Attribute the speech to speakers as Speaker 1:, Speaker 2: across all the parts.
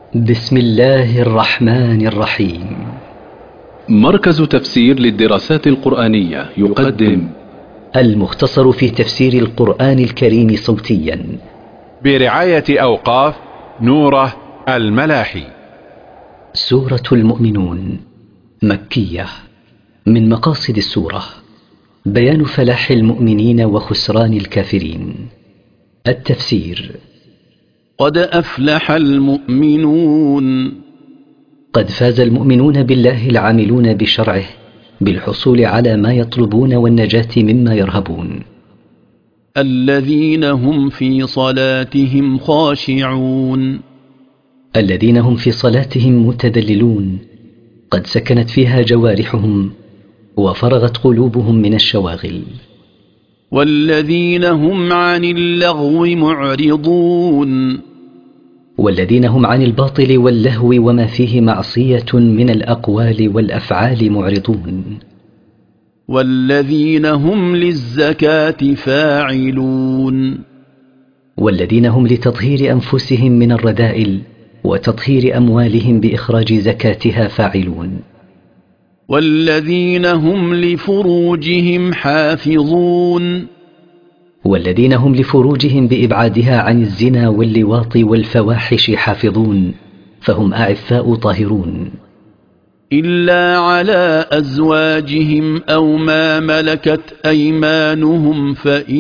Speaker 1: بسم الله الرحمن الرحيم.
Speaker 2: مركز تفسير للدراسات القرآنية يقدم
Speaker 1: المختصر في تفسير القرآن الكريم صوتيا
Speaker 3: برعاية أوقاف نوره الملاحي.
Speaker 1: سورة المؤمنون مكية. من مقاصد السورة بيان فلاح المؤمنين وخسران الكافرين. التفسير:
Speaker 4: قد أفلح المؤمنون.
Speaker 1: قد فاز المؤمنون بالله العاملون بشرعه بالحصول على ما يطلبون والنجاة مما يرهبون.
Speaker 4: الذين هم في صلاتهم خاشعون.
Speaker 1: الذين هم في صلاتهم متذللون، قد سكنت فيها جوارحهم وفرغت قلوبهم من الشواغل.
Speaker 4: والذين هم عن اللغو معرضون.
Speaker 1: والذين هم عن الباطل واللهو وما فيه معصية من الأقوال والأفعال معرضون.
Speaker 4: والذين هم للزكاة فاعلون.
Speaker 1: والذين هم لتطهير أنفسهم من الرذائل وتطهير أموالهم بإخراج زكاتها فاعلون.
Speaker 4: والذين هم لفروجهم حافظون.
Speaker 1: والذين هم لفروجهم بإبعادها عن الزنا واللواط والفواحش حافظون، فهم أعفاء طاهرون.
Speaker 4: إلا على أزواجهم أو ما ملكت أيمانهم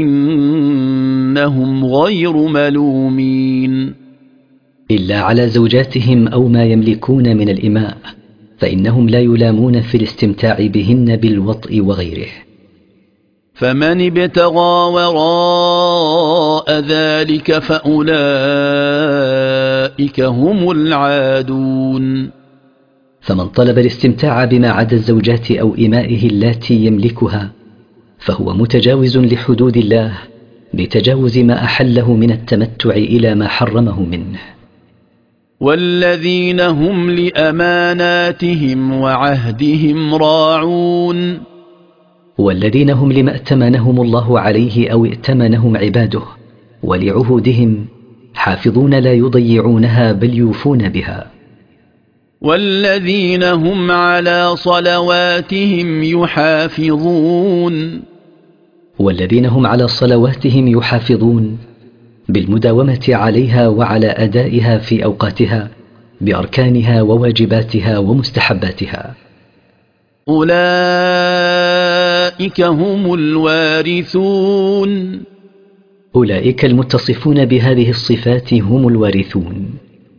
Speaker 4: فإنهم غير ملومين.
Speaker 1: إلا على زوجاتهم أو ما يملكون من الإماء، فإنهم لا يلامون في الاستمتاع بهن بالوطء وغيره.
Speaker 4: فمن ابتغى وراء ذلك فأولئك هم العادون.
Speaker 1: فمن طلب الاستمتاع بما عدا الزوجات أو إمائه اللاتي يملكها فهو متجاوز لحدود الله بتجاوز ما أحله من التمتع إلى ما حرمه منه.
Speaker 4: والذين هم لأماناتهم وعهدهم راعون.
Speaker 1: والذين هم لما ائتمنهم الله عليه أو ائتمنهم عباده ولعهودهم حافظون، لا يضيعونها بل يوفون بها.
Speaker 4: والذين هم على صلواتهم يحافظون.
Speaker 1: والذين هم على صلواتهم يحافظون بالمداومة عليها وعلى أدائها في أوقاتها بأركانها وواجباتها ومستحباتها.
Speaker 4: أولئك هم الوارثون.
Speaker 1: أولئك المتصفون بهذه الصفات هم الوارثون.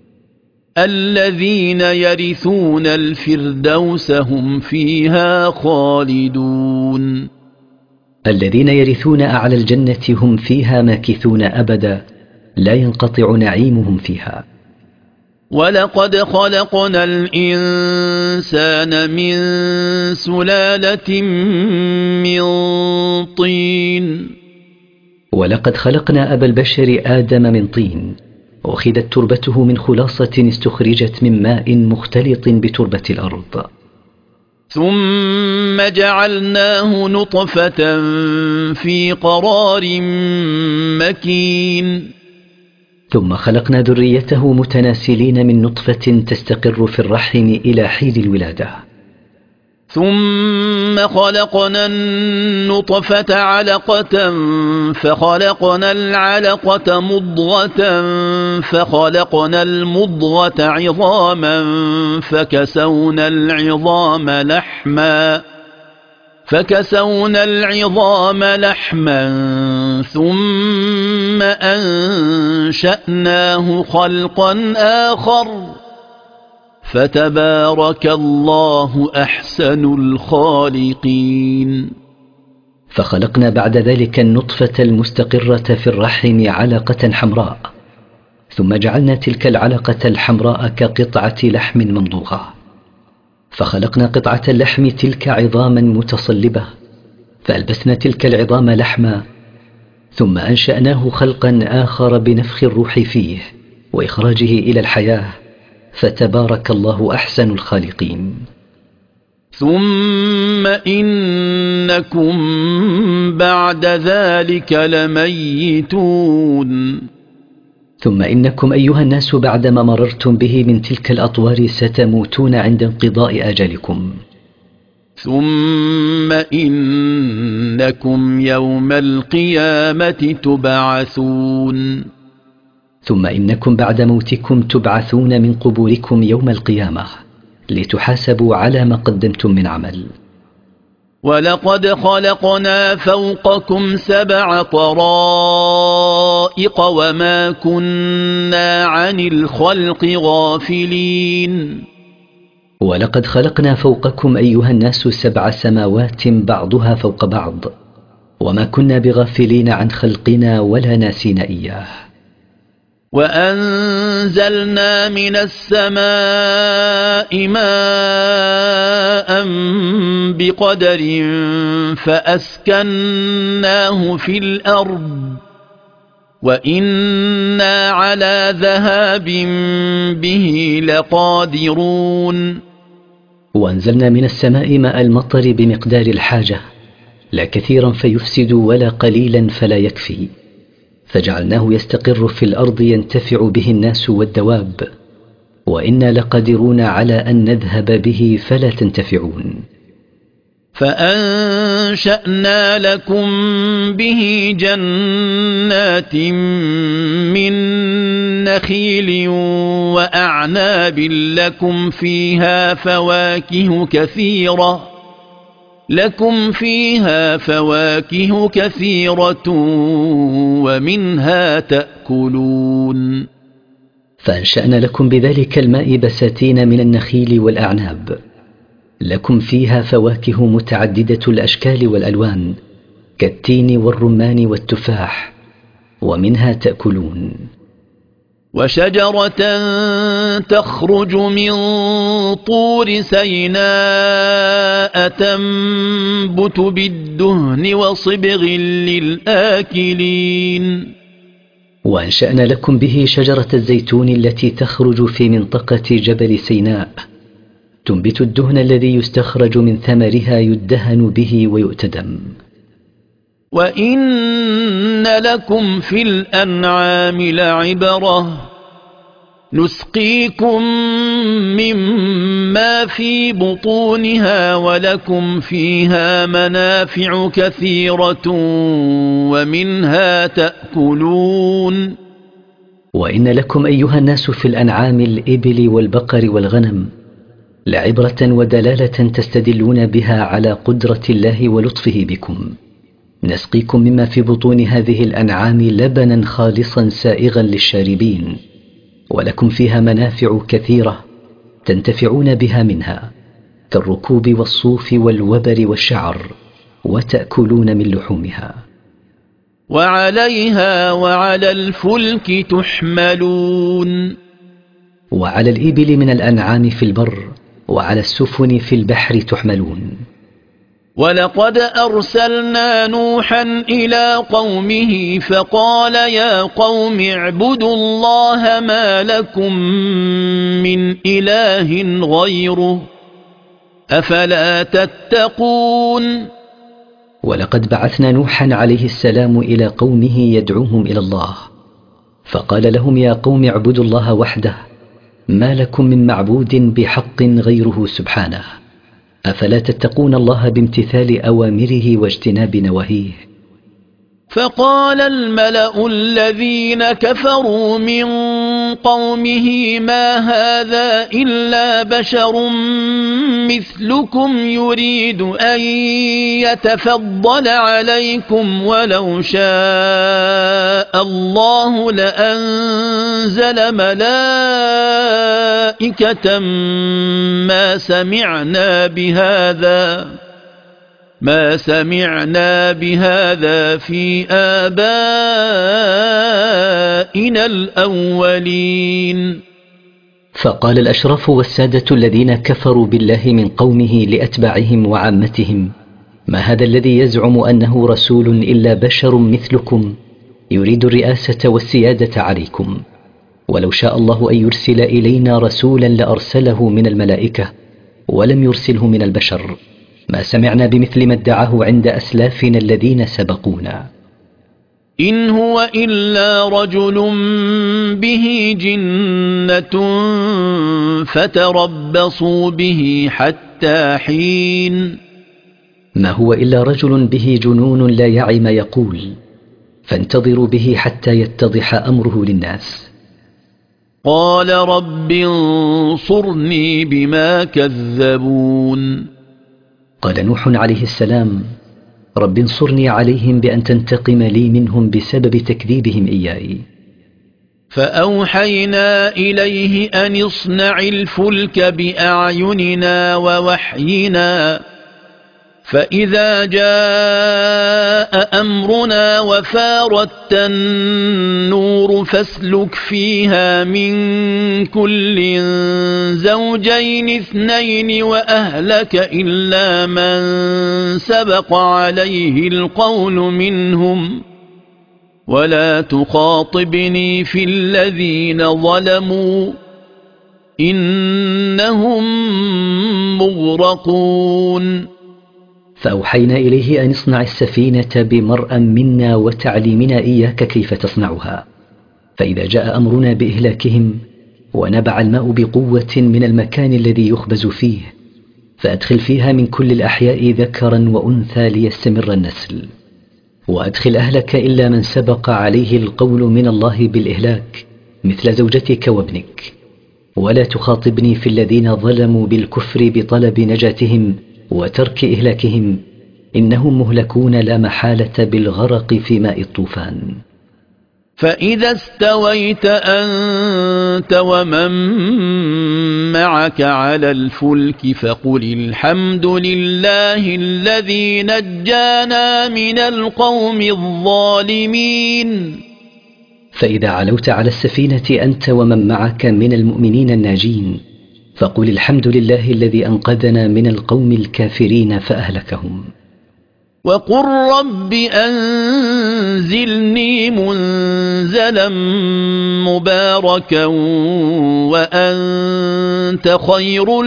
Speaker 4: الذين يرثون الفردوس هم فيها خالدون.
Speaker 1: الذين يرثون أعلى الجنة هم فيها ماكثون أبدا، لا ينقطع نعيمهم فيها.
Speaker 4: ولقد خلقنا الإنسان من سلالة من طين.
Speaker 1: ولقد خلقنا أبا البشر آدم من طين، أخذت تربته من خلاصة استخرجت من ماء مختلط بتربة الأرض.
Speaker 4: ثم جعلناه نطفة في قرار مكين.
Speaker 1: ثم خلقنا ذريته متناسلين من نطفة تستقر في الرحم إلى حين الولادة.
Speaker 4: ثم خلقنا النطفة علقة فخلقنا العلقة مضغة فخلقنا المضغة عظاما فكسونا العظام لحما ثم أنشأناه خلقا آخر فتبارك الله أحسن الخالقين.
Speaker 1: فخلقنا بعد ذلك النطفة المستقرة في الرحم علقة حمراء، ثم جعلنا تلك العلقة الحمراء كقطعة لحم ممضوغة، فخلقنا قطعة اللحم تلك عظاما متصلبة، فألبسنا تلك العظام لحما، ثم أنشأناه خلقا آخر بنفخ الروح فيه وإخراجه إلى الحياة، فتبارك الله أحسن الخالقين.
Speaker 4: ثم إنكم بعد ذلك لميتون.
Speaker 1: ثم إنكم أيها الناس بعدما مررتم به من تلك الأطوار ستموتون عند انقضاء أجلكم.
Speaker 4: ثم إنكم يوم القيامة تبعثون.
Speaker 1: ثم إنكم بعد موتكم تبعثون من قبوركم يوم القيامة لتحاسبوا على ما قدمتم من عمل.
Speaker 4: ولقد خلقنا فوقكم 7 طرائق وما كنا عن الخلق غافلين.
Speaker 1: ولقد خلقنا فوقكم أيها الناس 7 سماوات بعضها فوق بعض وما كنا بغافلين عن خلقنا ولا ناسين إياه.
Speaker 4: وأنزلنا من السماء ماء بقدر فأسكناه في الأرض وإنا على ذهاب به لقادرون.
Speaker 1: وأنزلنا من السماء ماء المطر بمقدار الحاجة لا كثيرا فيفسد ولا قليلا فلا يكفي، فجعلناه يستقر في الأرض ينتفع به الناس والدواب، وإنا لقادرون على أن نذهب به فلا تنتفعون.
Speaker 4: فأنشأنا لكم به جنات من نخيل وأعناب لكم فيها فواكه كثيرة ومنها تأكلون.
Speaker 1: فأنشأنا لكم بذلك الماء بساتين من النخيل والأعناب لكم فيها فواكه متعددة الأشكال والألوان كالتين والرمان والتفاح ومنها تأكلون.
Speaker 4: وشجرة تخرج من طور سيناء تنبت بالدهن وصبغ للآكلين.
Speaker 1: وأنشأنا لكم به شجرة الزيتون التي تخرج في منطقة جبل سيناء تنبت الدهن الذي يستخرج من ثمرها يدهن به ويؤتدم.
Speaker 4: وإن لكم في الأنعام لعبرة نسقيكم مما في بطونها ولكم فيها منافع كثيرة ومنها تأكلون.
Speaker 1: وإن لكم أيها الناس في الأنعام الإبل والبقر والغنم لعبرة ودلالة تستدلون بها على قدرة الله ولطفه بكم. نسقيكم مما في بطون هذه الأنعام لبنا خالصا سائغا للشاربين، ولكم فيها منافع كثيرة تنتفعون بها منها كالركوب والصوف والوبر والشعر، وتأكلون من لحومها.
Speaker 4: وعليها وعلى الفلك تحملون.
Speaker 1: وعلى الإبل من الأنعام في البر وعلى السفن في البحر تحملون.
Speaker 4: ولقد أرسلنا نوحا إلى قومه فقال يا قوم اعبدوا الله ما لكم من إله غيره أفلا تتقون.
Speaker 1: ولقد بعثنا نوحا عليه السلام إلى قومه يدعوهم إلى الله فقال لهم يا قوم اعبدوا الله وحده ما لكم من معبود بحق غيره سبحانه أفلا تتقون الله بامتثال أوامره واجتناب نواهيه.
Speaker 4: فقال الملأ الذين كفروا من قومه ما هذا إلا بشر مثلكم يريد أن يتفضل عليكم ولو شاء الله لأنزل ملائكة ما سمعنا بهذا في آبائنا الأولين.
Speaker 1: فقال الأشراف والسادة الذين كفروا بالله من قومه لأتباعهم وعامتهم ما هذا الذي يزعم أنه رسول إلا بشر مثلكم يريد الرئاسة والسيادة عليكم، ولو شاء الله أن يرسل إلينا رسولا لأرسله من الملائكة ولم يرسله من البشر ما سمعنا بمثل ما ادعاه عند أسلافنا الذين سبقونا.
Speaker 4: إن هو إلا رجل به جنة فتربصوا به حتى حين.
Speaker 1: ما هو إلا رجل به جنون لا يعي ما يقول، فانتظروا به حتى يتضح أمره للناس.
Speaker 4: قال رب انصرني بما كذبون.
Speaker 1: قال نوح عليه السلام: رب انصرني عليهم بأن تنتقم لي منهم بسبب تكذيبهم إياي.
Speaker 4: فأوحينا إليه أن اصنع الفلك بأعيننا ووحينا، فإذا جاء أمرنا وفارت النور فاسلك فيها من كل زوجين اثنين وأهلك إلا من سبق عليه القول منهم ولا تخاطبني في الذين ظلموا إنهم مغرقون.
Speaker 1: فأوحينا إليه أن اصنع السفينة بمرأ منا وتعليمنا إياك كيف تصنعها، فإذا جاء أمرنا بإهلاكهم ونبع الماء بقوة من المكان الذي يخبز فيه، فأدخل فيها من كل الأحياء ذكرا وأنثى ليستمر النسل، وأدخل أهلك إلا من سبق عليه القول من الله بالإهلاك مثل زوجتك وابنك، ولا تخاطبني في الذين ظلموا بالكفر بطلب نجاتهم وترك إهلاكهم، إنهم مهلكون لا محالة بالغرق في ماء الطوفان.
Speaker 4: فإذا استويت أنت ومن معك على الفلك فقل الحمد لله الذي نجانا من القوم الظالمين.
Speaker 1: فإذا علوت على السفينة أنت ومن معك من المؤمنين الناجين فقل الحمد لله الذي أنقذنا من القوم الكافرين فأهلكهم.
Speaker 4: وقل رب أنزلني منزلا مباركا وأنت خير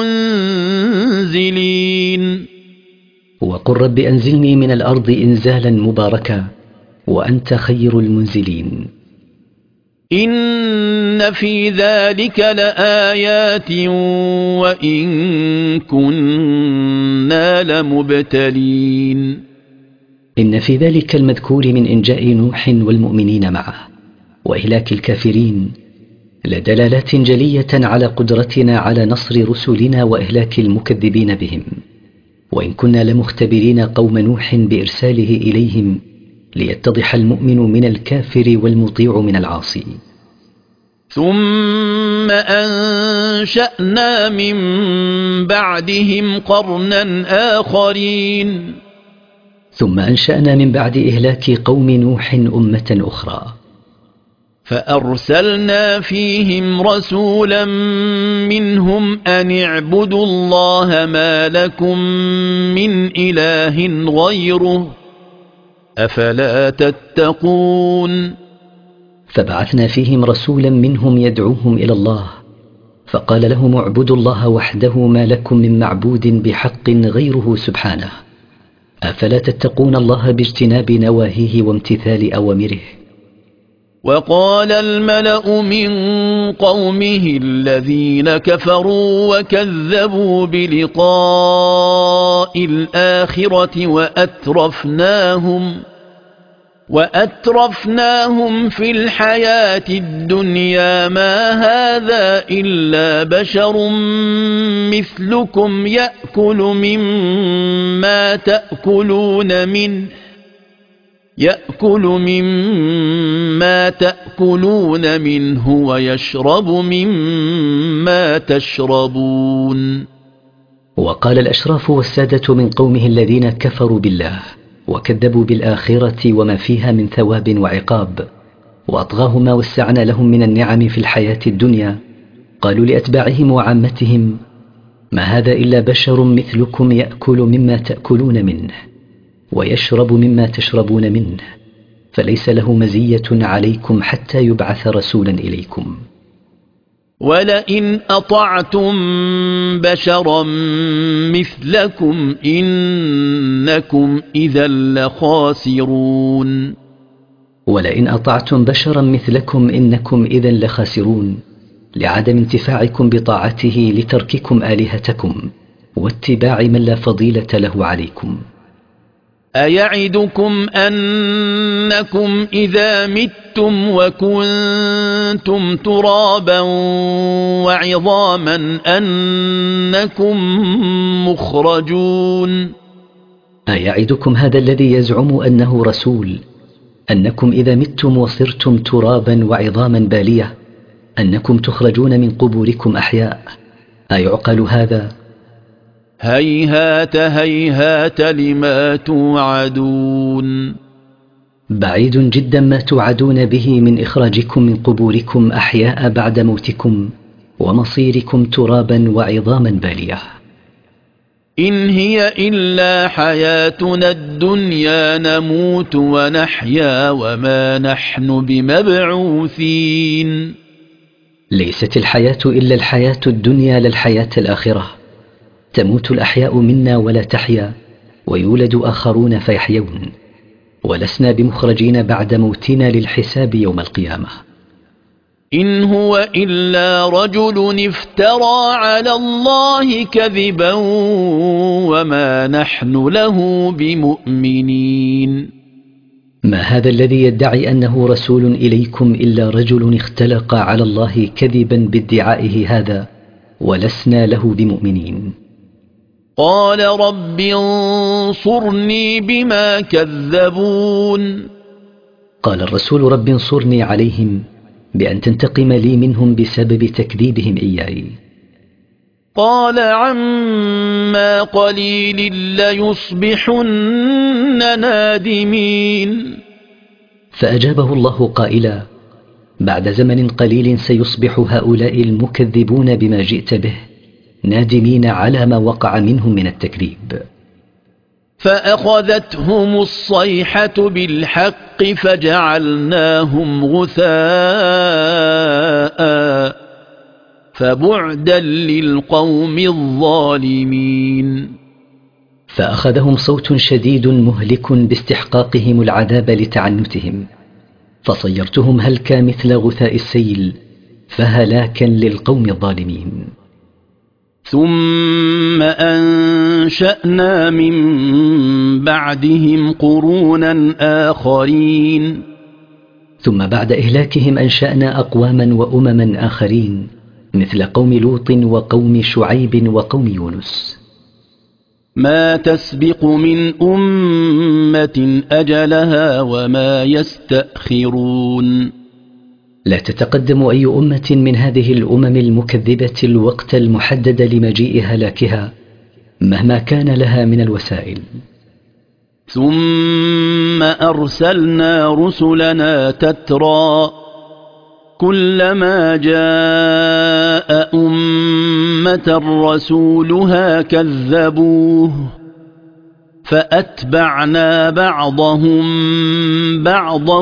Speaker 4: المنزلين.
Speaker 1: وقل رب أنزلني من الأرض إنزالا مباركا وأنت خير المنزلين.
Speaker 4: إن في ذلك لآيات وإن كنا لمبتلين.
Speaker 1: إن في ذلك المذكور من إنجاء نوح والمؤمنين معه وإهلاك الكافرين لدلالات جلية على قدرتنا على نصر رسلنا وإهلاك المكذبين بهم، وإن كنا لمختبرين قوم نوح بإرساله إليهم ليتضح المؤمن من الكافر والمطيع من العاصي.
Speaker 4: ثم أنشأنا من بعدهم قرنا آخرين.
Speaker 1: ثم أنشأنا من بعد إهلاك قوم نوح أمة أخرى،
Speaker 4: فأرسلنا فيهم رسولا منهم أن اعبدوا الله ما لكم من إله غيره أفلا تتقون.
Speaker 1: فبعثنا فيهم رسولا منهم يدعوهم إلى الله، فقال لهم اعبدوا الله وحده ما لكم من معبود بحق غيره سبحانه، أفلا تتقون الله باجتناب نواهيه وامتثال أوامره.
Speaker 4: وقال الملأ من قومه الذين كفروا وكذبوا بلقاء الآخرة وأترفناهم في الحياة الدنيا ما هذا إلا بشر مثلكم يأكل مما تأكلون منه ويشرب مما تشربون.
Speaker 1: وقال الأشراف والسادة من قومه الذين كفروا بالله وكذبوا بالآخرة وما فيها من ثواب وعقاب وأطغاهم ما وسعنا لهم من النعم في الحياة الدنيا، قالوا لأتباعهم وعامتهم ما هذا إلا بشر مثلكم يأكل مما تأكلون منه ويشرب مما تشربون منه، فليس له مزية عليكم حتى يبعث رسولا إليكم.
Speaker 4: ولئن أطعتم بشرا مثلكم إنكم إذا لخاسرون.
Speaker 1: ولئن أطعتم بشرا مثلكم إنكم إذن لخاسرون، لعدم انتفاعكم بطاعته لترككم آلهتكم واتباع من لا فضيلة له عليكم.
Speaker 4: أيعدكم أنكم إذا متم وكنتم ترابا وعظاما أنكم مخرجون؟
Speaker 1: أيعدكم هذا الذي يزعم أنه رسول أنكم إذا متم وصرتم ترابا وعظاما بالية أنكم تخرجون من قبوركم أحياء؟ أيعقل هذا؟
Speaker 4: هيهات هيهات لما توعدون.
Speaker 1: بعيد جدا ما توعدون به من إخراجكم من قبوركم أحياء بعد موتكم ومصيركم ترابا وعظاما بالية.
Speaker 4: إن هي إلا حياتنا الدنيا نموت ونحيا وما نحن بمبعوثين.
Speaker 1: ليست الحياة إلا الحياة الدنيا لا الحياة الآخرة. تموت الأحياء منا ولا تحيا، ويولد آخرون فيحيون، ولسنا بمخرجين بعد موتنا للحساب يوم القيامة.
Speaker 4: إن هو إلا رجل افترى على الله كذبا وما نحن له بمؤمنين.
Speaker 1: ما هذا الذي يدعي أنه رسول إليكم إلا رجل اختلق على الله كذبا بادعائه هذا، ولسنا له بمؤمنين.
Speaker 4: قال رب انصرني بما كذبون.
Speaker 1: قال الرسول رب انصرني عليهم بأن تنتقم لي منهم بسبب تكذيبهم إياي.
Speaker 4: قال عما قليل ليصبحن نادمين.
Speaker 1: فأجابه الله قائلا: بعد زمن قليل سيصبح هؤلاء المكذبون بما جئت به نادمين على ما وقع منهم من التكذيب.
Speaker 4: فأخذتهم الصيحة بالحق فجعلناهم غثاء فبعدا للقوم الظالمين.
Speaker 1: فأخذهم صوت شديد مهلك باستحقاقهم العذاب لتعنتهم، فصيرتهم هلكا مثل غثاء السيل، فهلاكا للقوم الظالمين.
Speaker 4: ثم أنشأنا من بعدهم قرونا آخرين.
Speaker 1: ثم بعد إهلاكهم أنشأنا أقواما وأمما آخرين مثل قوم لوط وقوم شعيب وقوم يونس.
Speaker 4: ما تسبق من أمة أجلها وما يستأخرون.
Speaker 1: لا تتقدم أي أمة من هذه الأمم المكذبة الوقت المحدد لمجيء هلاكها مهما كان لها من الوسائل.
Speaker 4: ثم أرسلنا رسلنا تترى كلما جاء أمة رسولها كذبوه فأتبعنا بعضهم بعضا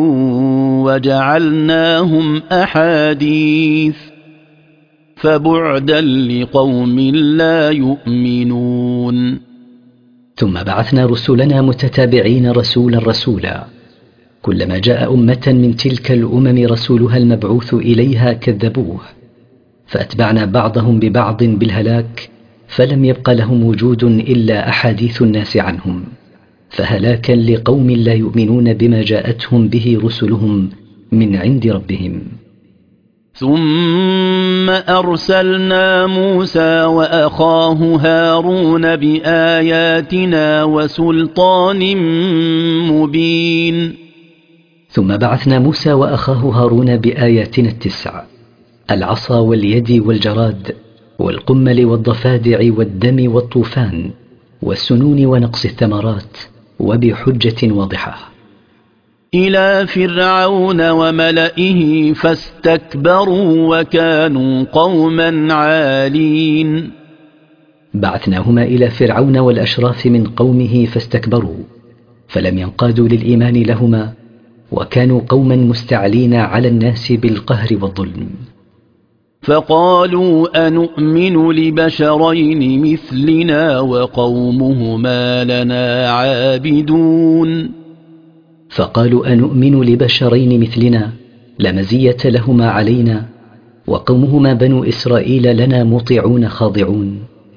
Speaker 4: وجعلناهم أحاديث فبعدا لقوم لا يؤمنون.
Speaker 1: ثم بعثنا رسلنا متتابعين رسولا كلما جاء أمة من تلك الأمم رسولها المبعوث إليها كذبوه، فأتبعنا بعضهم ببعض بالهلاك فلم يبق لهم وجود إلا أحاديث الناس عنهم، فهلاكا لقوم لا يؤمنون بما جاءتهم به رسلهم من عند ربهم.
Speaker 4: ثم أرسلنا موسى وأخاه هارون بآياتنا وسلطان مبين.
Speaker 1: ثم بعثنا موسى وأخاه هارون بآياتنا 9: العصا واليد والجراد والقمل والضفادع والدم والطوفان والسنون ونقص الثمرات وبحجة واضحة.
Speaker 4: إلى فرعون وملئه فاستكبروا وكانوا قوما عالين.
Speaker 1: بعثناهما إلى فرعون والأشراف من قومه فاستكبروا فلم ينقادوا للإيمان لهما، وكانوا قوما مستعلين على الناس بالقهر والظلم.
Speaker 4: فقالوا أنؤمن لبشرين مثلنا وقومهما لنا عابدون.
Speaker 1: فقالوا أنؤمن لبشرين مثلنا لا مزية لهما علينا وقومهما بنو إسرائيل لنا مطيعون خاضعون.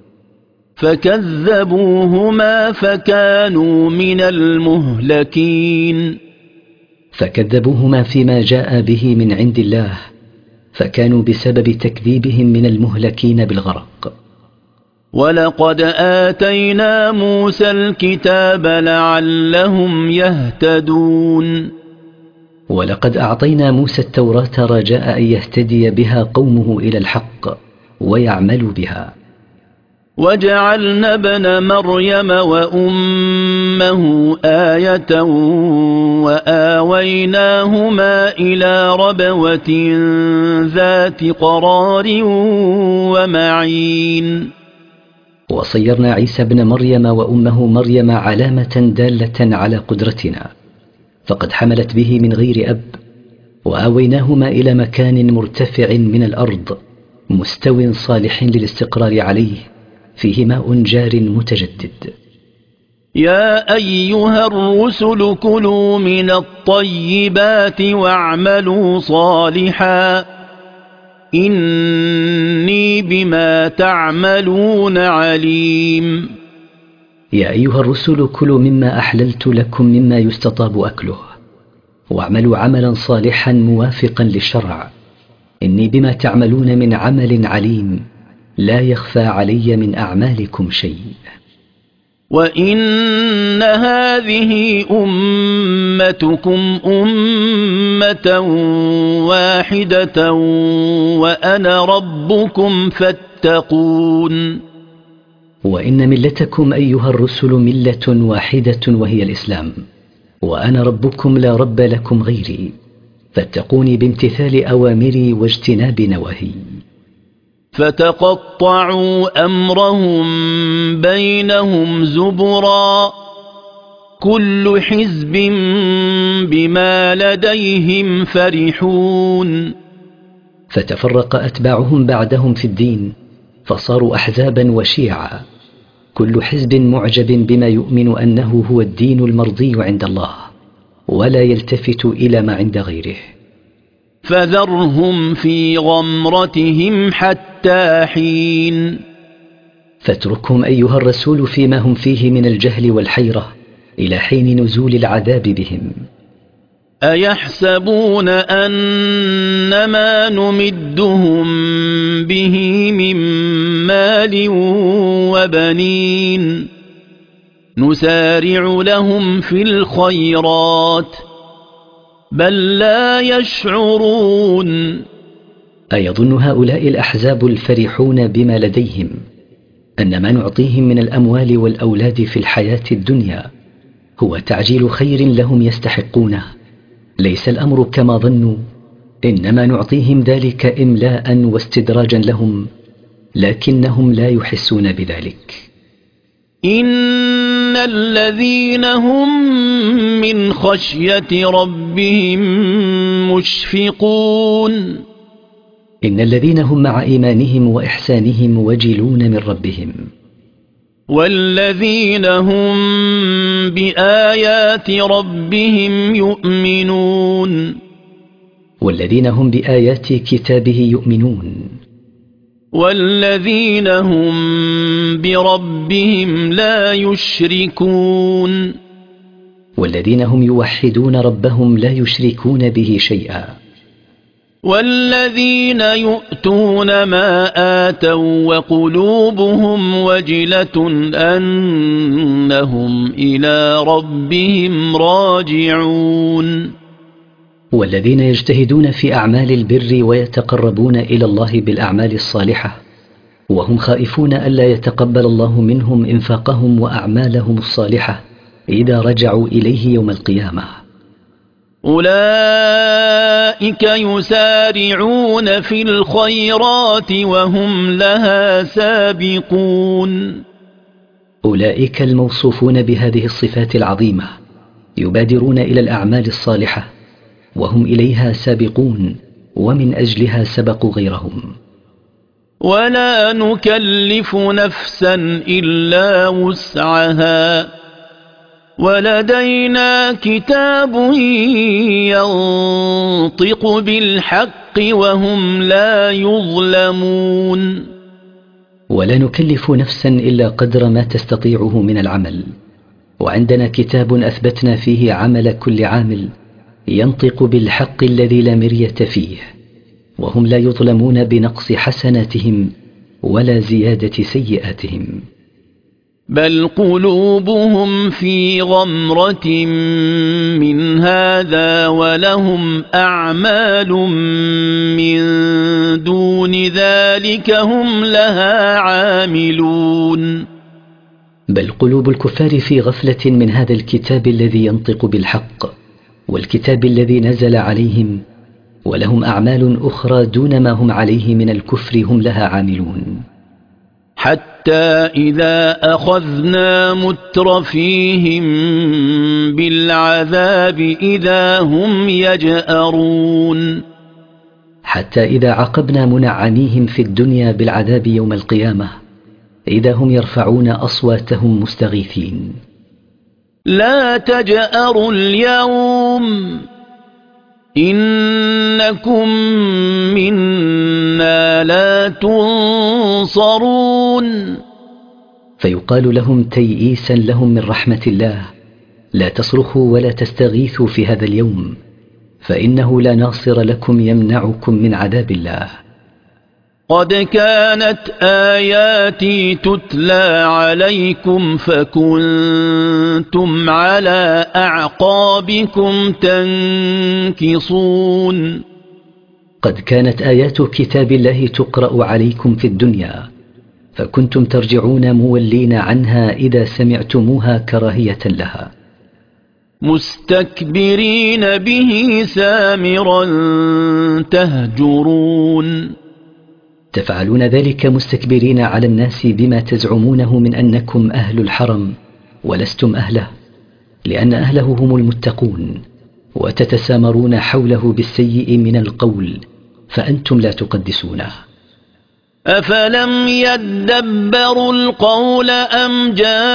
Speaker 4: فكذبوهما فكانوا من المهلكين.
Speaker 1: فكذبوهما فيما جاء به من عند الله فكانوا بسبب تكذيبهم من المهلكين بالغرق.
Speaker 4: ولقد آتينا موسى الكتاب لعلهم يهتدون.
Speaker 1: ولقد أعطينا موسى التوراة رجاء أن يهتدي بها قومه إلى الحق ويعملوا بها.
Speaker 4: وجعلنا ابن مريم وأمه آية وآويناهما إلى ربوة ذات قرار ومعين.
Speaker 1: وصيرنا عيسى ابن مريم وأمه مريم علامة دالة على قدرتنا فقد حملت به من غير أب وآويناهما إلى مكان مرتفع من الأرض مستو صالح للاستقرار عليه فيه ماء جار متجدد.
Speaker 4: يا أيها الرسل كلوا من الطيبات واعملوا صالحا إني بما تعملون عليم.
Speaker 1: يا أيها الرسل كلوا مما أحللت لكم مما يستطاب أكله واعملوا عملا صالحا موافقا للشرع إني بما تعملون من عمل عليم لا يخفى علي من أعمالكم شيء.
Speaker 4: وإن هذه أمتكم أمة واحدة وأنا ربكم فاتقون.
Speaker 1: وإن ملتكم أيها الرسل ملة واحدة وهي الإسلام وأنا ربكم لا رب لكم غيري فاتقوني بامتثال أوامري واجتناب نواهي.
Speaker 4: فتقطعوا أمرهم بينهم زبرا كل حزب بما لديهم فرحون.
Speaker 1: فتفرق أتباعهم بعدهم في الدين فصاروا أحزابا وشيعا كل حزب معجب بما يؤمن أنه هو الدين المرضي عند الله ولا يلتفت إلى ما عند غيره.
Speaker 4: فذرهم في غمرتهم حتى حين.
Speaker 1: فاتركهم أيها الرسول فيما هم فيه من الجهل والحيرة إلى حين نزول العذاب بهم.
Speaker 4: أيحسبون أنما نمدهم به من مال وبنين نسارع لهم في الخيرات بل لا يشعرون.
Speaker 1: أيظن هؤلاء الأحزاب الفرحون بما لديهم أن ما نعطيهم من الأموال والأولاد في الحياة الدنيا هو تعجيل خير لهم يستحقونه؟ ليس الأمر كما ظنوا إنما نعطيهم ذلك إملاء واستدراجا لهم لكنهم لا يحسون بذلك.
Speaker 4: إن الذين هم من خشية ربهم مشفقون.
Speaker 1: إن الذين هم مع إيمانهم وإحسانهم وجلون من ربهم.
Speaker 4: والذين هم بآيات ربهم يؤمنون.
Speaker 1: والذين هم بآيات كتابه يؤمنون.
Speaker 4: والذين هم بربهم لا يشركون.
Speaker 1: والذين هم يوحدون ربهم لا يشركون به شيئا.
Speaker 4: والذين يؤتون ما آتوا وقلوبهم وجلة أنهم إلى ربهم راجعون.
Speaker 1: والذين يجتهدون في أعمال البر ويتقربون إلى الله بالأعمال الصالحة وهم خائفون ألا يتقبل الله منهم إنفاقهم وأعمالهم الصالحة إذا رجعوا إليه يوم القيامة.
Speaker 4: أولئك يسارعون في الخيرات وهم لها سابقون.
Speaker 1: أولئك الموصوفون بهذه الصفات العظيمة يبادرون إلى الأعمال الصالحة وهم إليها سابقون ومن أجلها سبقوا غيرهم.
Speaker 4: ولا نكلف نفسا إلا وسعها ولدينا كتاب ينطق بالحق وهم لا يظلمون.
Speaker 1: ولا نكلف نفسا إلا قدر ما تستطيعه من العمل، وعندنا كتاب أثبتنا فيه عمل كل عامل ينطق بالحق الذي لا مرية فيه، وهم لا يظلمون بنقص حسناتهم ولا زيادة سيئاتهم.
Speaker 4: بل قلوبهم في غمرة من هذا ولهم أعمال من دون ذلك هم لها عاملون.
Speaker 1: بل قلوب الكفار في غفلة من هذا الكتاب الذي ينطق بالحق والكتاب الذي نزل عليهم، ولهم أعمال أخرى دون ما هم عليه من الكفر هم لها عاملون.
Speaker 4: حتى إذا أخذنا مترفيهم بالعذاب إذا هم يجأرون.
Speaker 1: حتى إذا عاقبنا منعميهم في الدنيا بالعذاب يوم القيامة إذا هم يرفعون أصواتهم مستغيثين.
Speaker 4: لا تجأروا اليوم إنكم منا لا تنصرون.
Speaker 1: فيقال لهم تيئيسا لهم من رحمة الله: لا تصرخوا ولا تستغيثوا في هذا اليوم، فإنه لا ناصر لكم يمنعكم من عذاب الله.
Speaker 4: قد كانت آياتي تتلى عليكم فكنتم على أعقابكم تنكصون.
Speaker 1: قد كانت آيات كتاب الله تقرأ عليكم في الدنيا فكنتم ترجعون مولين عنها إذا سمعتموها كراهية لها.
Speaker 4: مستكبرين به سامرا تهجرون.
Speaker 1: تفعلون ذلك مستكبرين على الناس بما تزعمونه من أنكم أهل الحرم ولستم أهله، لأن أهله هم المتقون، وتتسامرون حوله بالسيء من القول فأنتم لا تقدسونه.
Speaker 4: أفلم يدبروا القول أم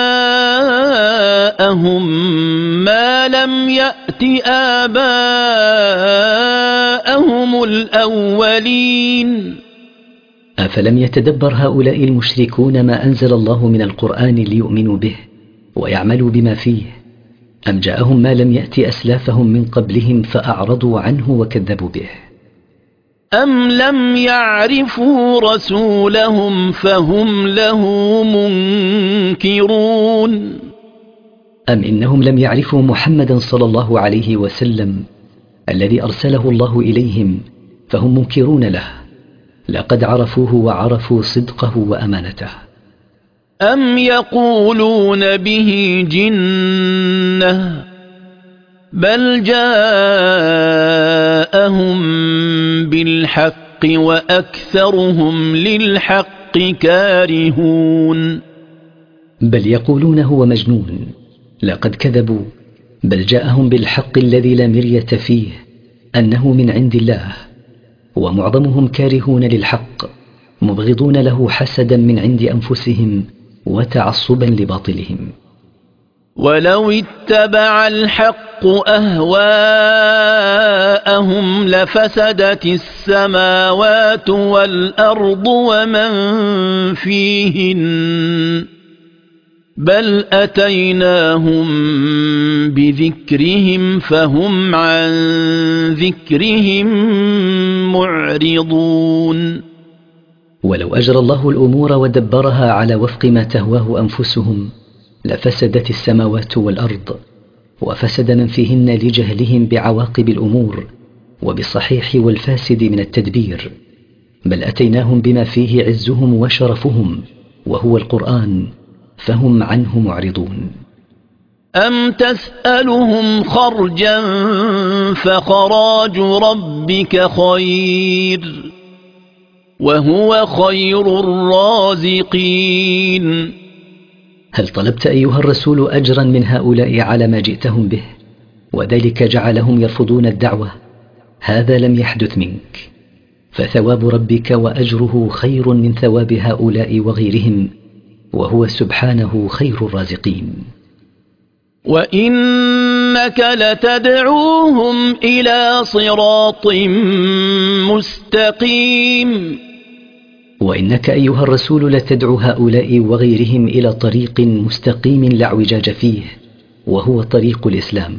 Speaker 4: جاءهم ما لم يأت آباءهم الأولين.
Speaker 1: أفلم يتدبر هؤلاء المشركون ما أنزل الله من القرآن ليؤمنوا به ويعملوا بما فيه، أم جاءهم ما لم يأت أسلافهم من قبلهم فأعرضوا عنه وكذبوا به؟
Speaker 4: أم لم يعرفوا رسولهم فهم له منكرون.
Speaker 1: أم إنهم لم يعرفوا محمدا صلى الله عليه وسلم الذي أرسله الله إليهم فهم منكرون له، لقد عرفوه وعرفوا صدقه وأمانته.
Speaker 4: أم يقولون به جنة بل جاءهم بالحق وأكثرهم للحق كارهون.
Speaker 1: بل يقولون هو مجنون، لقد كذبوا، بل جاءهم بالحق الذي لا مرية فيه أنه من عند الله، ومعظمهم كارهون للحق مبغضون له حسدا من عند أنفسهم وتعصبا لباطلهم.
Speaker 4: ولو اتبع الحق أهواءهم لفسدت السماوات والأرض ومن فيهن بل أتيناهم بذكرهم فهم عن ذكرهم معرضون.
Speaker 1: ولو أجرى الله الأمور ودبرها على وفق ما تهواه أنفسهم لفسدت السماوات والأرض، وفسد من فيهن لجهلهم بعواقب الأمور وبالصحيح والفاسد من التدبير، بل أتيناهم بما فيه عزهم وشرفهم وهو القرآن فهم عنه معرضون.
Speaker 4: أم تسألهم خرجا فخراج ربك خير وهو خير الرازقين.
Speaker 1: هل طلبت أيها الرسول أجرا من هؤلاء على ما جئتهم به وذلك جعلهم يرفضون الدعوة؟ هذا لم يحدث منك، فثواب ربك وأجره خير من ثواب هؤلاء وغيرهم، وهو سبحانه خير الرازقين.
Speaker 4: وإنك لتدعوهم إلى صراط مستقيم.
Speaker 1: وإنك أيها الرسول لتدعو هؤلاء وغيرهم إلى طريق مستقيم لا اعوجاج فيه، وهو طريق الإسلام.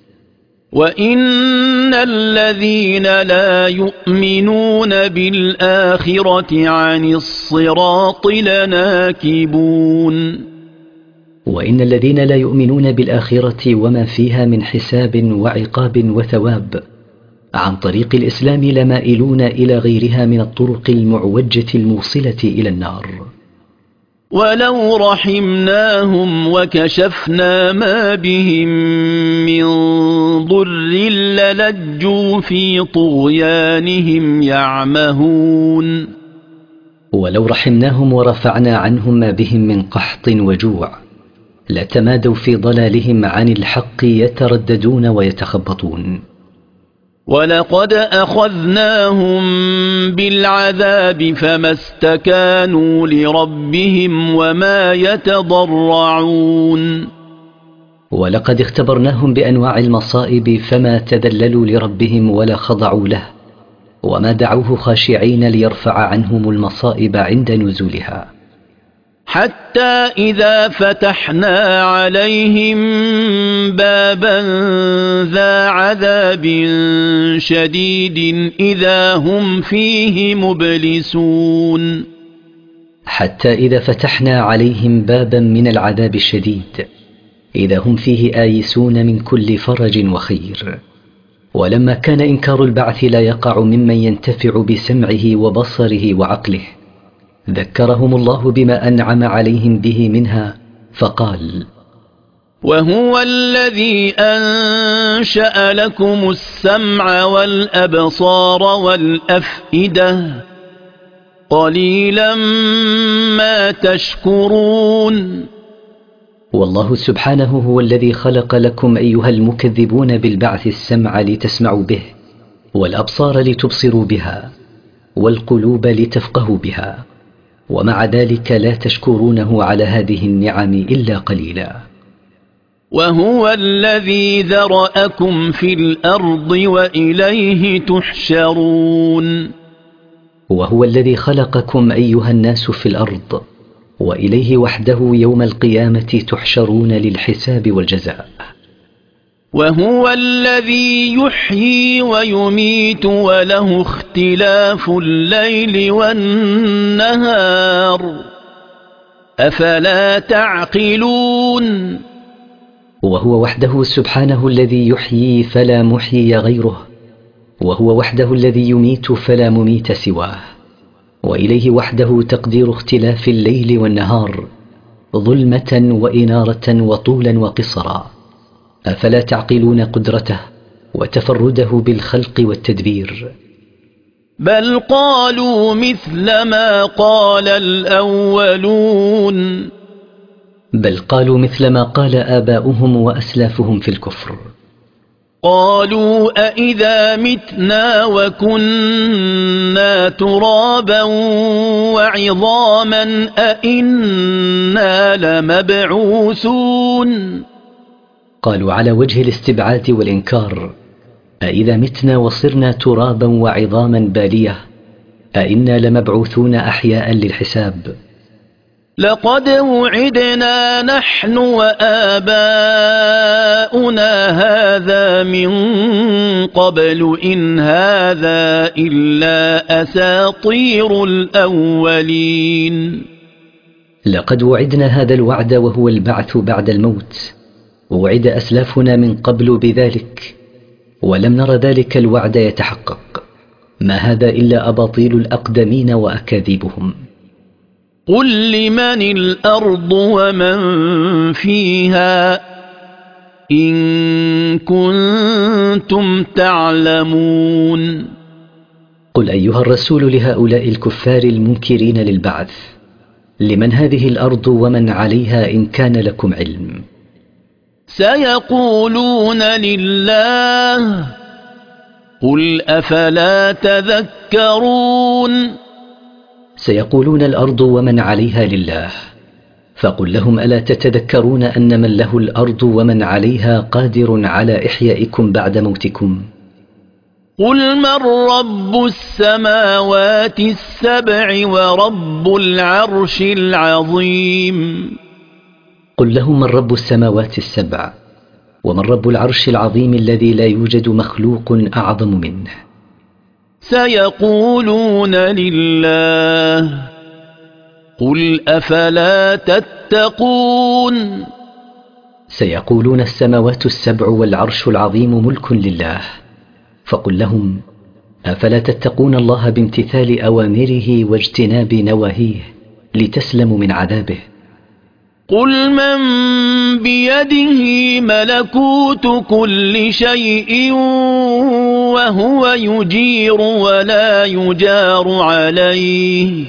Speaker 4: وإن الذين لا يؤمنون بالآخرة عن الصراط لناكبون.
Speaker 1: وإن الذين لا يؤمنون بالآخرة وما فيها من حساب وعقاب وثواب عن طريق الإسلام لمائلون إلى غيرها من الطرق المعوجة الموصلة إلى النار.
Speaker 4: ولو رحمناهم وكشفنا ما بهم من ضر للجوا في طغيانهم يعمهون.
Speaker 1: ولو رحمناهم ورفعنا عنهم ما بهم من قحط وجوع لتمادوا في ضلالهم عن الحق يترددون ويتخبطون.
Speaker 4: ولقد أخذناهم بالعذاب فما استكانوا لربهم وما يتضرعون.
Speaker 1: ولقد اختبرناهم بأنواع المصائب فما تذللوا لربهم ولا خضعوا له، وما دعوه خاشعين ليرفع عنهم المصائب عند نزولها.
Speaker 4: حتى إذا فتحنا عليهم بابا ذا عذاب شديد إذا هم فيه مبلسون.
Speaker 1: حتى إذا فتحنا عليهم بابا من العذاب الشديد إذا هم فيه آيسون من كل فرج وخير. ولما كان إنكار البعث لا يقع ممن ينتفع بسمعه وبصره وعقله ذكرهم الله بما أنعم عليهم به منها فقال:
Speaker 4: وهو الذي أنشأ لكم السمع والأبصار والأفئدة قليلا ما تشكرون.
Speaker 1: والله سبحانه هو الذي خلق لكم أيها المكذبون بالبعث السمع لتسمعوا به، والأبصار لتبصروا بها، والقلوب لتفقهوا بها، ومع ذلك لا تشكرونه على هذه النعم إلا قليلا.
Speaker 4: وهو الذي ذرأكم في الأرض وإليه تحشرون.
Speaker 1: وهو الذي خلقكم أيها الناس في الأرض وإليه وحده يوم القيامة تحشرون للحساب والجزاء.
Speaker 4: وهو الذي يحيي ويميت وله اختلاف الليل والنهار أفلا تعقلون.
Speaker 1: وهو وحده سبحانه الذي يحيي فلا محيي غيره، وهو وحده الذي يميت فلا مميت سواه، وإليه وحده تقدير اختلاف الليل والنهار ظلمة وإنارة وطولا وقصرا. أفلا تعقلون قدرته وتفرده بالخلق والتدبير؟
Speaker 4: بل قالوا مثل ما قال الأولون.
Speaker 1: بل قالوا مثل ما قال آباؤهم وأسلافهم في الكفر.
Speaker 4: قالوا أإذا متنا وكنا ترابا وعظاما أإنا لمبعوثون.
Speaker 1: قالوا على وجه الاستبعاد والإنكار: أإذا متنا وصرنا ترابا وعظاما بالية أإنا لمبعوثون أحياء للحساب.
Speaker 4: لقد وعدنا نحن وآباؤنا هذا من قبل إن هذا إلا أساطير الأولين.
Speaker 1: لقد وعدنا هذا الوعد وهو البعث بعد الموت، ووعد أسلافنا من قبل بذلك، ولم نر ذلك الوعد يتحقق. ما هذا إلا أباطيل الأقدمين وأكاذيبهم.
Speaker 4: قل لمن الأرض ومن فيها إن كنتم تعلمون.
Speaker 1: قل أيها الرسول لهؤلاء الكفار المنكرين للبعث: لمن هذه الأرض ومن عليها إن كان لكم علم؟
Speaker 4: سيقولون لله قل أفلا تذكرون.
Speaker 1: سيقولون الأرض ومن عليها لله، فقل لهم: ألا تتذكرون أن من له الأرض ومن عليها قادر على إحيائكم بعد موتكم؟
Speaker 4: قل من رب السماوات السبع ورب العرش العظيم.
Speaker 1: قل لهم: من رب السماوات السبع ومن رب العرش العظيم الذي لا يوجد مخلوق أعظم منه.
Speaker 4: سيقولون لله قل أفلا تتقون.
Speaker 1: سيقولون: السماوات السبع والعرش العظيم ملك لله. فقل لهم: أفلا تتقون الله بامتثال أوامره واجتناب نواهيه لتسلموا من عذابه؟
Speaker 4: قل من بيده ملكوت كل شيء وهو يجير ولا يجار عليه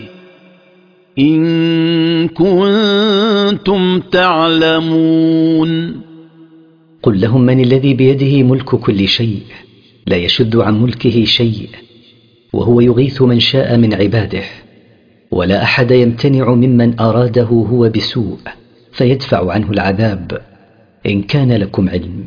Speaker 4: إن كنتم تعلمون.
Speaker 1: قل لهم: من الذي بيده ملك كل شيء لا يشد عن ملكه شيء، وهو يغيث من شاء من عباده، ولا أحد يمتنع ممن أراده هو بسوء فيدفع عنه العذاب إن كان لكم علم.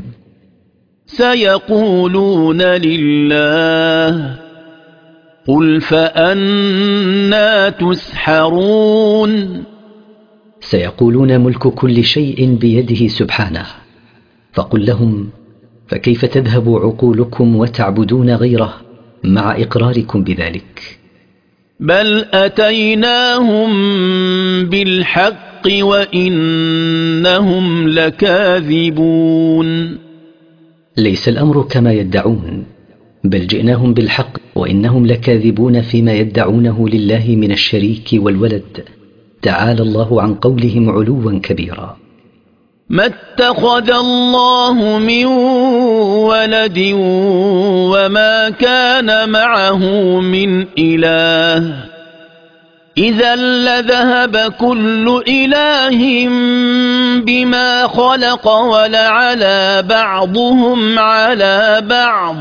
Speaker 4: سيقولون لله قل فأنا تسحرون.
Speaker 1: سيقولون: ملك كل شيء بيده سبحانه. فقل لهم: فكيف تذهب عقولكم وتعبدون غيره مع إقراركم بذلك؟
Speaker 4: بل أتيناهم بالحق وإنهم لكاذبون.
Speaker 1: ليس الأمر كما يدعون، بل جئناهم بالحق وإنهم لكاذبون فيما يدعونه لله من الشريك والولد، تعالى الله عن قولهم علوا كبيرا.
Speaker 4: ما اتخذ الله من ولد وما كان معه من إله إذا لذهب كل إله بما خلق ولعلى بعضهم على بعض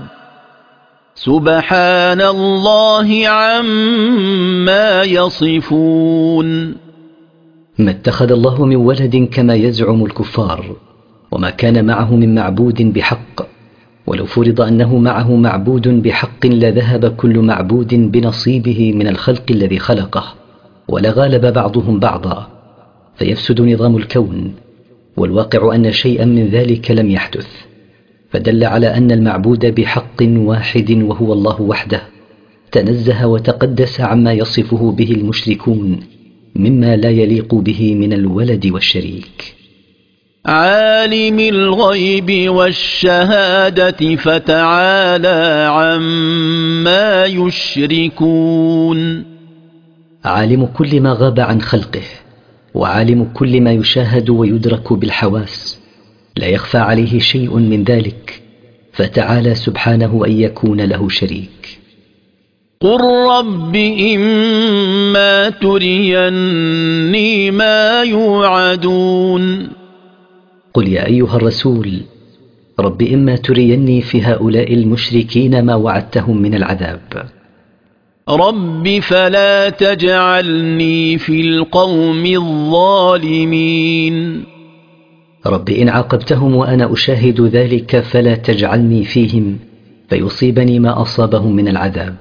Speaker 4: سبحان الله عما يصفون.
Speaker 1: ما اتخذ الله من ولد كما يزعم الكفار، وما كان معه من معبود بحق، ولو فرض أنه معه معبود بحق لذهب كل معبود بنصيبه من الخلق الذي خلقه، ولغالب بعضهم بعضا فيفسد نظام الكون، والواقع أن شيئا من ذلك لم يحدث، فدل على أن المعبود بحق واحد وهو الله وحده تنزه وتقدس عما يصفه به المشركون مما لا يليق به من الولد والشريك.
Speaker 4: عالم الغيب والشهادة فتعالى عما يشركون.
Speaker 1: عالم كل ما غاب عن خلقه، وعالم كل ما يشاهد ويدرك بالحواس، لا يخفى عليه شيء من ذلك، فتعالى سبحانه أن يكون له شريك.
Speaker 4: قل رب إما تريني ما يوعدون.
Speaker 1: قل يا أيها الرسول: رب إما تريني في هؤلاء المشركين ما وعدتهم من العذاب.
Speaker 4: رب فلا تجعلني في القوم الظالمين.
Speaker 1: رب إن عاقبتهم وأنا أشاهد ذلك فلا تجعلني فيهم فيصيبني ما أصابهم من العذاب.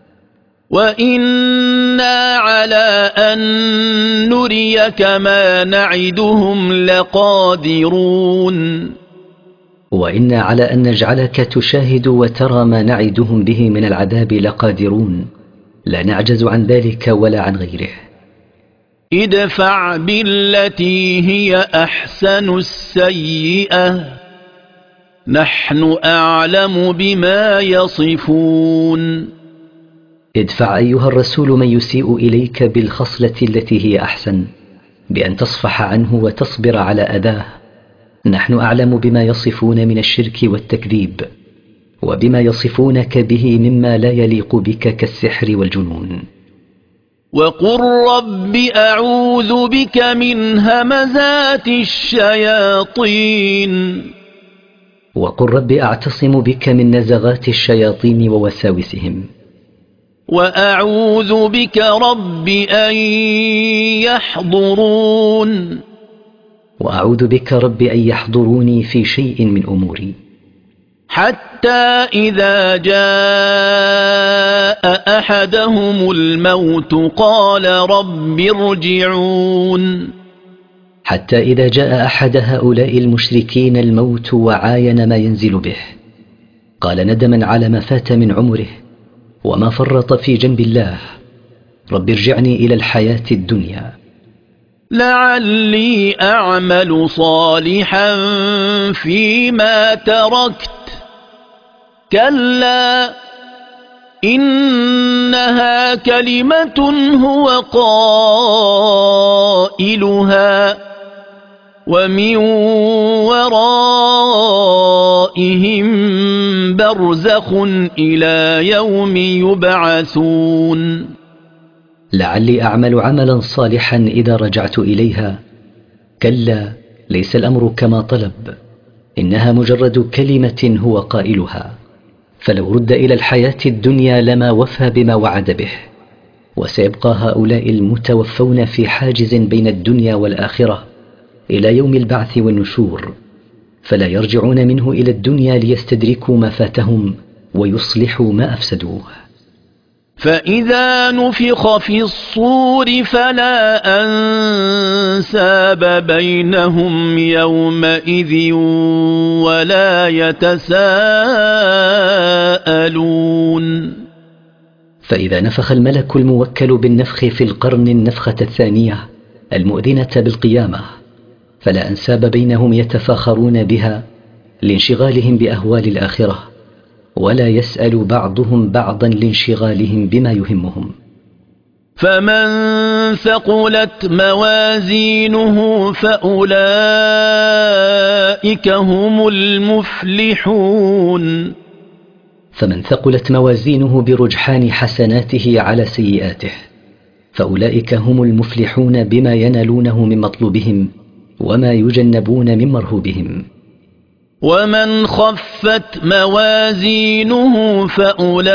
Speaker 4: وإنا على أن نريك ما نعدهم لقادرون.
Speaker 1: وإنا على أن نجعلك تشاهد وترى ما نعدهم به من العذاب لقادرون، لا نعجز عن ذلك ولا عن غيره.
Speaker 4: ادفع بالتي هي أحسن السيئة نحن أعلم بما يصفون.
Speaker 1: ادفع أيها الرسول من يسيء إليك بالخصلة التي هي أحسن، بأن تصفح عنه وتصبر على أذاه. نحن أعلم بما يصفون من الشرك والتكذيب، وبما يصفونك به مما لا يليق بك كالسحر والجنون.
Speaker 4: وقل رب أعوذ بك من همزات الشياطين.
Speaker 1: وقل رب أعتصم بك من نزغات الشياطين ووساوسهم.
Speaker 4: وأعوذ بك رب أن يحضرون
Speaker 1: وأعوذ بك رب أن يحضروني في شيء من أموري
Speaker 4: حتى إذا جاء أحدهم الموت قال رب ارجعون
Speaker 1: حتى إذا جاء أحد هؤلاء المشركين الموت وعاين ما ينزل به قال ندما على ما فات من عمره وما فرط في جنب الله رب ارجعني إلى الحياة الدنيا
Speaker 4: لعلي أعمل صالحا فيما تركت كلا إنها كلمة هو قائلها ومن ورائهم برزخ إلى يوم يبعثون
Speaker 1: لعلي أعمل عملا صالحا إذا رجعت إليها كلا ليس الأمر كما طلب إنها مجرد كلمة هو قائلها فلو رد إلى الحياة الدنيا لما وفى بما وعد به وسيبقى هؤلاء المتوفون في حاجز بين الدنيا والآخرة إلى يوم البعث والنشور فلا يرجعون منه إلى الدنيا ليستدركوا ما فاتهم ويصلحوا ما أفسدوه
Speaker 4: فإذا نفخ في الصور فلا أنساب بينهم يومئذ ولا يتساءلون
Speaker 1: فإذا نفخ الملك الموكل بالنفخ في القرن النفخة الثانية المؤذنة بالقيامة فلا أنساب بينهم يتفاخرون بها لانشغالهم بأهوال الآخرة ولا يسأل بعضهم بعضا لانشغالهم بما يهمهم
Speaker 4: فمن ثقلت موازينه فأولئك هم المفلحون
Speaker 1: فمن ثقلت موازينه برجحان حسناته على سيئاته فأولئك هم المفلحون بما ينالونه من مطلوبهم وما يجنبون من مرهوبهم
Speaker 4: ومن خفت موازينه فأولئك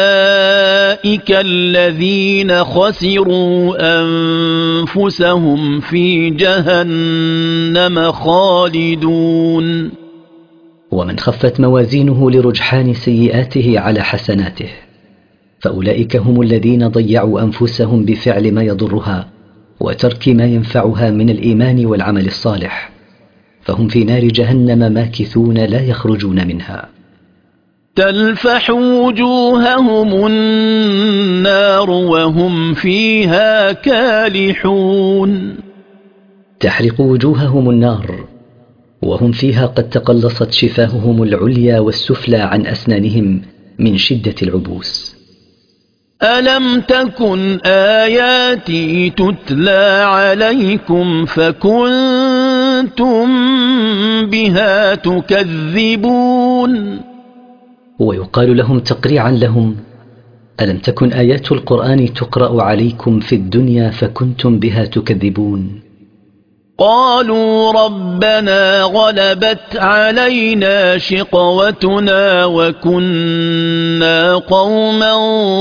Speaker 4: الذين خسروا أنفسهم في جهنم خالدون
Speaker 1: ومن خفت موازينه لرجحان سيئاته على حسناته فأولئك هم الذين ضيعوا أنفسهم بفعل ما يضرها وترك ما ينفعها من الإيمان والعمل الصالح فهم في نار جهنم ماكثون لا يخرجون منها
Speaker 4: تلفح وجوههم النار وهم فيها كالحون
Speaker 1: تحرق وجوههم النار وهم فيها قد تقلصت شفاههم العليا والسفلى عن أسنانهم من شدة العبوس
Speaker 4: ألم تكن آياتي تتلى عليكم فكنتم بها تكذبون
Speaker 1: ويقال لهم تقريعا لهم ألم تكن آيات القرآن تقرأ عليكم في الدنيا فكنتم بها تكذبون
Speaker 4: قالوا ربنا غلبت علينا شقوتنا وكنا قوما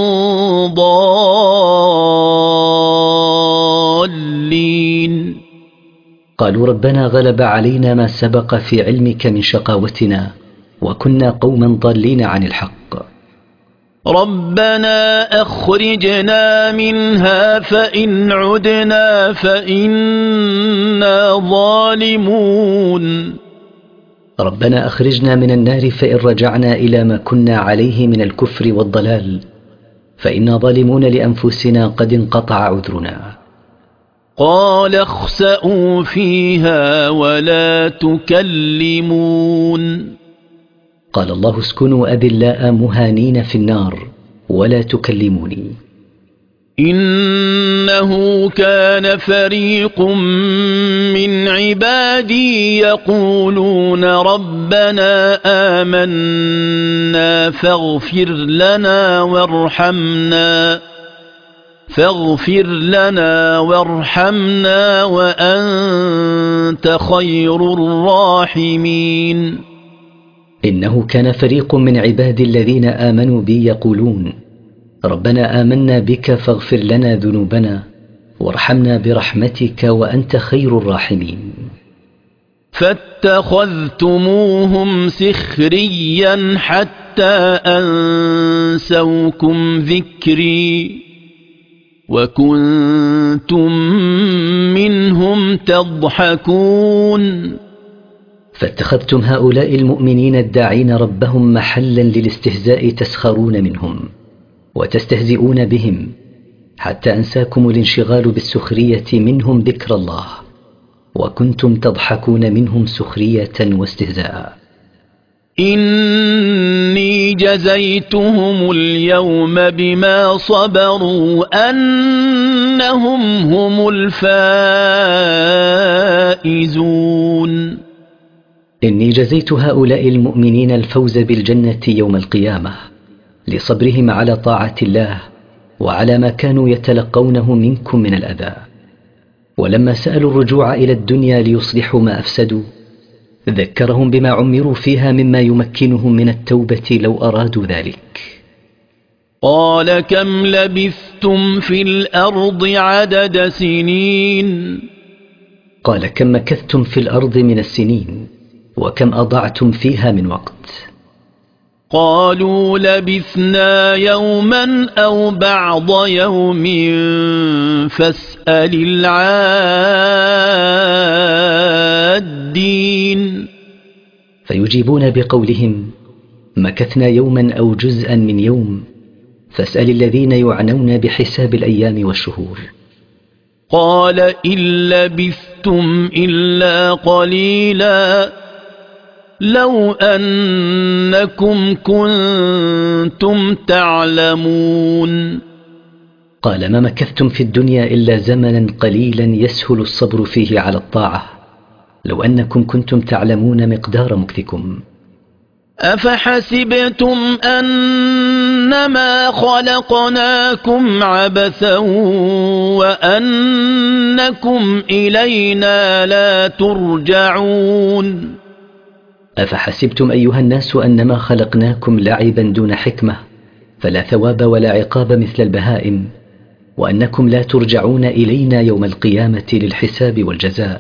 Speaker 4: ضالين
Speaker 1: قالوا ربنا غلب علينا ما سبق في علمك من شقاوتنا وكنا قوما ضالين عن الحق
Speaker 4: ربنا أخرجنا منها فإن عدنا فإنا ظالمون
Speaker 1: ربنا أخرجنا من النار فإن رجعنا إلى ما كنا عليه من الكفر والضلال فإنا ظالمون لأنفسنا قد انقطع عذرنا
Speaker 4: قال اخسئوا فيها ولا تكلمون
Speaker 1: قال الله اسكنوا أذلاء مهانين في النار ولا تكلموني
Speaker 4: إنه كان فريق من عبادي يقولون ربنا آمنا فاغفر لنا وارحمنا وأنت خير الراحمين
Speaker 1: إنه كان فريق من عبادي الذين آمنوا بي يقولون ربنا آمنا بك فاغفر لنا ذنوبنا وارحمنا برحمتك وأنت خير الراحمين.
Speaker 4: فاتخذتموهم سخريا حتى أنسوكم ذكري وكنتم منهم تضحكون.
Speaker 1: فاتخذتم هؤلاء المؤمنين الداعين ربهم محلا للاستهزاء تسخرون منهم وتستهزئون بهم حتى أنساكم الانشغال بالسخرية منهم ذكر الله وكنتم تضحكون منهم سخرية واستهزاء.
Speaker 4: إني جزيتهم اليوم بما صبروا أنهم هم الفائزون.
Speaker 1: إني جزيت هؤلاء المؤمنين الفوز بالجنة يوم القيامة لصبرهم على طاعة الله وعلى ما كانوا يتلقونه منكم من الأذى. ولما سألوا الرجوع إلى الدنيا ليصلحوا ما أفسدوا ذكرهم بما عمروا فيها مما يمكنهم من التوبة لو أرادوا ذلك.
Speaker 4: قال كم لبثتم في الأرض عدد سنين؟
Speaker 1: قال كم مكثتم في الأرض من السنين وكم أضعتم فيها من وقت؟
Speaker 4: قالوا لبثنا يوما أو بعض يوم فاسأل العادين.
Speaker 1: فيجيبون بقولهم مكثنا يوما أو جزءا من يوم فاسأل الذين يعنون بحساب الأيام والشهور.
Speaker 4: قال إن لبثتم إلا قليلا لو أنكم كنتم تعلمون.
Speaker 1: قال ما مكثتم في الدنيا إلا زمنا قليلا يسهل الصبر فيه على الطاعة لو أنكم كنتم تعلمون مقدار مكثكم.
Speaker 4: أفحسبتم أنما خلقناكم عبثا وأنكم إلينا لا ترجعون.
Speaker 1: أفحسبتم أيها الناس أنما خلقناكم لعبا دون حكمة فلا ثواب ولا عقاب مثل البهائم وأنكم لا ترجعون إلينا يوم القيامة للحساب والجزاء.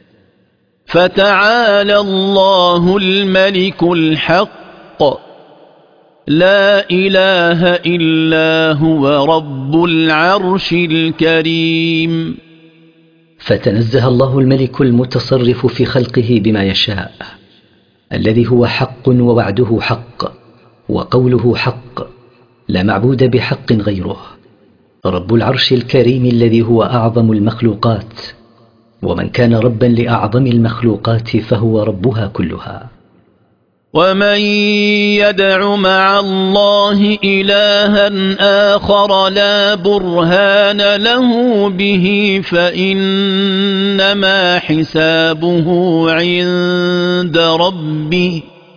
Speaker 4: فتعالى الله الملك الحق لا إله إلا هو رب العرش الكريم.
Speaker 1: فتنزه الله الملك المتصرف في خلقه بما يشاء الذي هو حق ووعده حق وقوله حق لا معبود بحق غيره، رب العرش الكريم الذي هو أعظم المخلوقات، ومن كان ربا لأعظم المخلوقات فهو ربها كلها.
Speaker 4: ومن يدع مع الله إلها آخر لا برهان له به فإنما حسابه عند ربه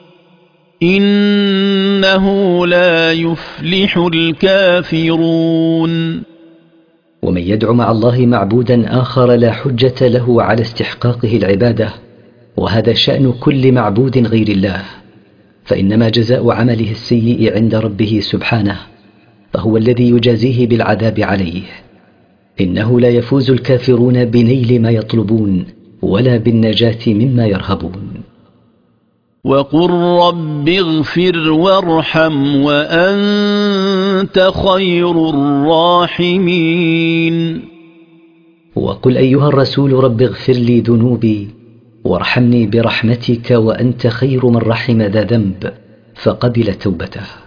Speaker 4: إنه لا يفلح الكافرون.
Speaker 1: ومن يدع مع الله معبودا آخر لا حجة له على استحقاقه العبادة، وهذا شأن كل معبود غير الله، فإنما جزاء عمله السيء عند ربه سبحانه، فهو الذي يجازيه بالعذاب عليه. إنه لا يفوز الكافرون بنيل ما يطلبون ولا بالنجاة مما يرهبون.
Speaker 4: وقل رب اغفر وارحم وأنت خير الراحمين.
Speaker 1: وقل أيها الرسول رب اغفر لي ذنوبي وارحمني برحمتك وأنت خير من رحم ذا ذنب فقبل توبته.